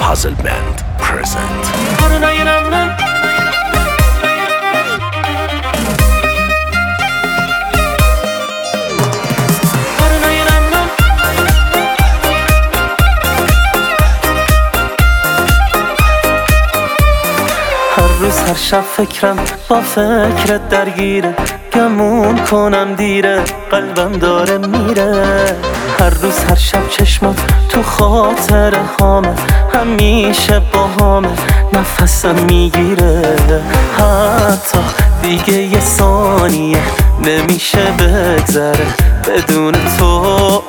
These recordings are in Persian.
Puzzle Band present. هر روز هر شب فکرم با فکرت درگیره، گمون کنم دیره، قلبم داره میره. هر روز هر شب چشمات تو خاطر هامه، همیشه با هامه نفسم میگیره. حتی دیگه یه ثانیه نمیشه بگذره بدون تو.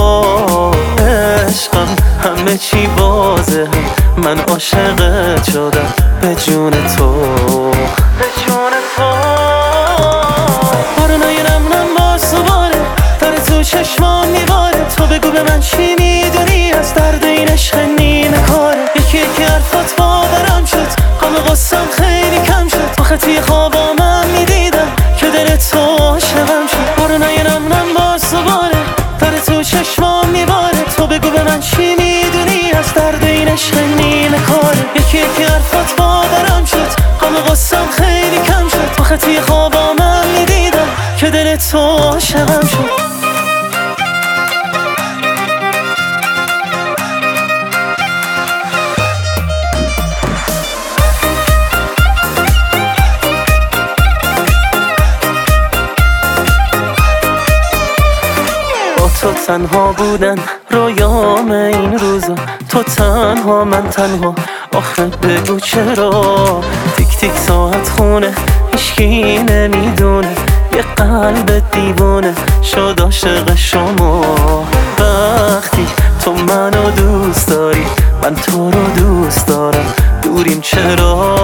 عشقم همه چی واضحه، من عاشقت شدم به جون تو، به جون تو. بارونای نم باز دوباره داره تو چشمان میباره. تو بگو به من چی میدونی از درد این عشق نیمه کاره. یکی یکی حرفات باورم شد، غم غصم خیلی کم شد. آخه توی خوابام میدیدم که دل تو عاشقم شد. بارونای نم باز دوباره داره تو چشمان میباره. تو بگو به من چی میدونی از درد این عشق نیمه کاره. یکی یکی حرفات باورم شد، غم غصم خیلی کم شد. آخه توی خوابام میدیدم که دل تو عاشقم شد. تو تنها بودن رویام این روزا، تو تنها من تنها. آخه بگو چرا تیک تیک ساعت خونه، هیچکی نمیدونه یه قلب دیوونه شد عاشق شما. وقتی تو منو دوست داری من تو رو دوست دارم، دوریم چرا؟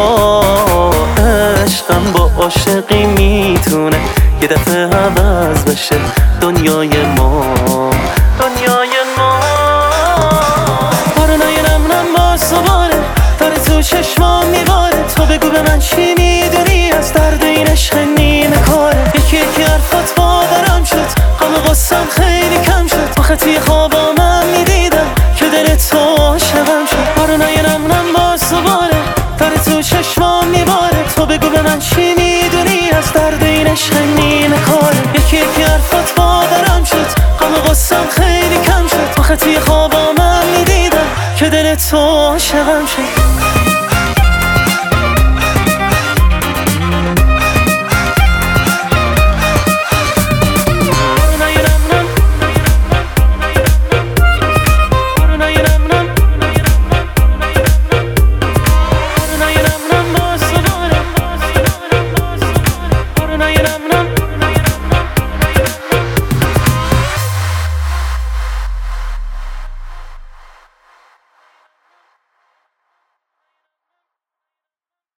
عشقم با عاشقی میتونه یه دفعه عوض بشه دنیای ما، دنیای ما. بارونای نم باز دوباره داره تو چشمام میباره. تو بگو به من چی میدونی از درد این عشق نیمه کاره. یکی یکی حرفات باورم شد، غم غصم خیلی کم شد. آخه توی خوابام میدیدم که دل تو عاشقم شد. بارونای نم باز دوباره داره تو چشمام میباره. تو بگو به من چی میدونی از درد این عشق نیمه کاره. یکی یکی حرفات باورم شد، غم غصم خیلی کم شد. آخه توی خوابام میدیدم که دل تو عاشقم شد.